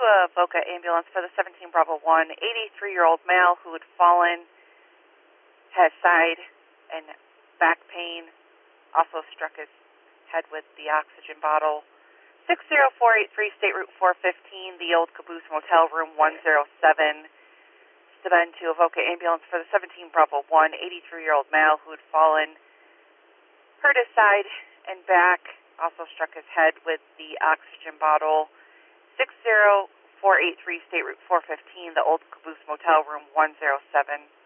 Avoca ambulance for the 17 Bravo 1, 83-year-old male who had fallen, has side and back pain, also struck his head with the oxygen bottle. 60483 State Route 415, the Old Caboose Motel, room 107. Steben to Avoca ambulance for the 17 Bravo 1, 83-year-old male who had fallen, hurt his side and back, also struck his head with the oxygen bottle. 60483 State Route 415, the Old Caboose Motel, room 107.